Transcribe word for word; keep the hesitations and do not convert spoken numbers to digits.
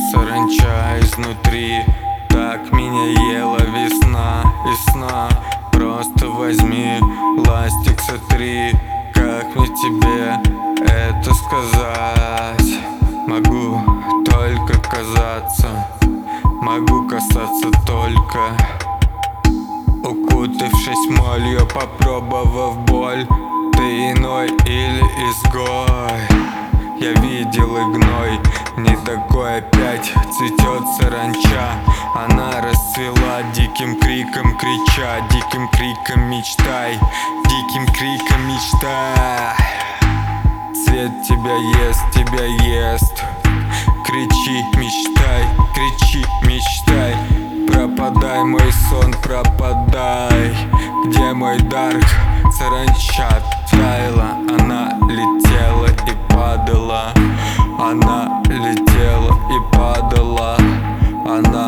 саранча изнутри. Так меня ела весна и сна. Просто возьми ластик, сотри. Как мне тебе это сказать? Могу только казаться, могу касаться только. Укутавшись молью, попробовав боль, ты иной или изгой. Я видел и гной, не такой опять цветет саранча. Она расцвела диким криком, крича, диким криком мечтай, диким криком мечтай. Цвет тебя ест, тебя ест. Кричи, мечтай, кричи, мечтай. Пропадай, мой сон, пропадай. Где мой дарк? Саранча таяла, она летела и падала. Она летела и падала. Она